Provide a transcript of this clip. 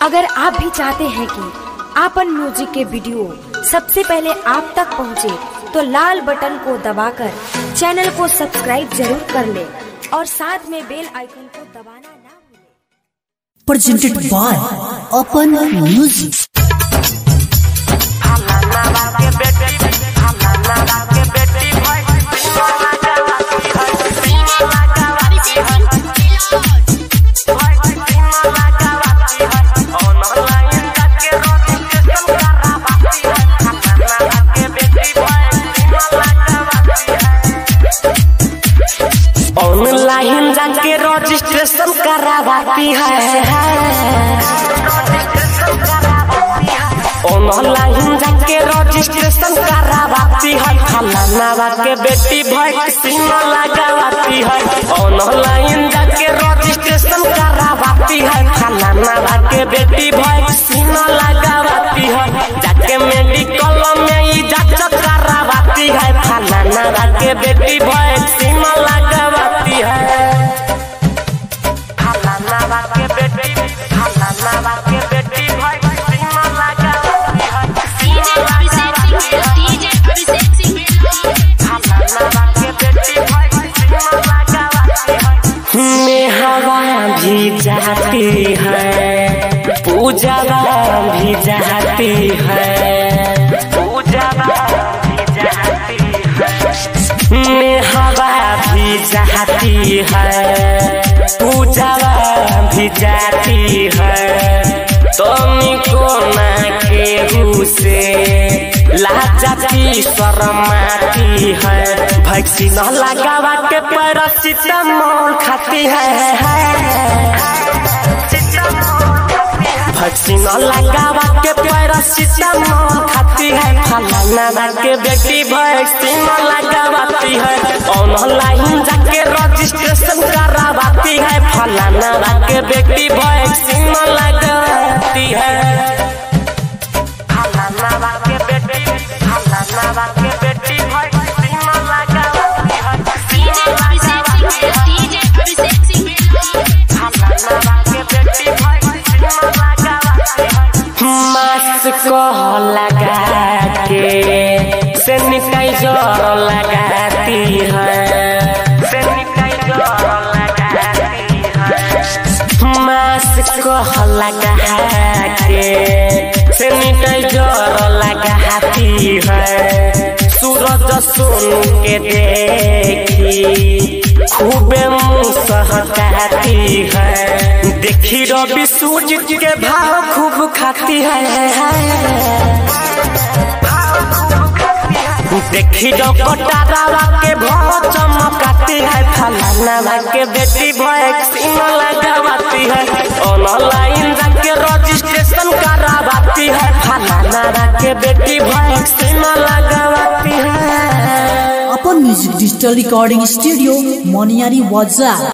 अगर आप भी चाहते हैं कि आपन म्यूजिक के वीडियो सबसे पहले आप तक पहुंचे, तो लाल बटन को दबाकर चैनल को सब्सक्राइब जरूर कर ले और साथ में बेल आइकन को दबाना ना भूलें। Presented by Open Music। Online जाके रजिस्ट्रेशन करावाती है, ऑनलाइन जाके रजिस्ट्रेशन करावाती है, फलाना के बेटी वैक्सीन लगावाती है। ऑनलाइन जाके रजिस्ट्रेशन करावाती है, फलाना के बेटी वैक्सीन लगावाती है। जाके मेडिकल में ही जांच करावाती है, फलाना के बेटी वैक्सीन लगावाती है। फलाना के बेटी वैक्सीन लगावाती है। हवा भी जाती है, पूजा भी जाती है, पूजा भी जाती है, हवा भी जाती है, पूजा भी जाती है। तुमको न केहू से लाजती शर्माती है, वैक्सीन लगावा के पैरासिटामोल खाती है, वैक्सीन लगावा के पैरासिटामोल खाती है। फलाना के बेटी वैक्सीन लगावाती है, ऑनलाइन जाके रजिस्ट्रेशन करावाती है, फलाना के बेटी वैक्सीन लगावाती है। फलाना के बेटी वैक्सीन लगावाती है, फलाना के बेटी वैक्सीन लगावाती है। मास्क लगा के सैनिटाइजर लगाती है, सैनिटाइजर लगाती है। मास्क लगा के सैनिटाइजर लगाती है। सूरज सुन के देखी खूबे मुँह सहकाती है, देखी रवि सूर्य के भाव खूब खाती है, देखी कटारावा के भाव चमकाती है। फलाना के बेटी वैक्सीन लगावाती है, ऑनलाइन जाके रजिस्ट्रेशन करावाती है, फलाना के बेटी वैक्सीन लगावाती है। Open Music Digital Recording Studio, Moniari Waza।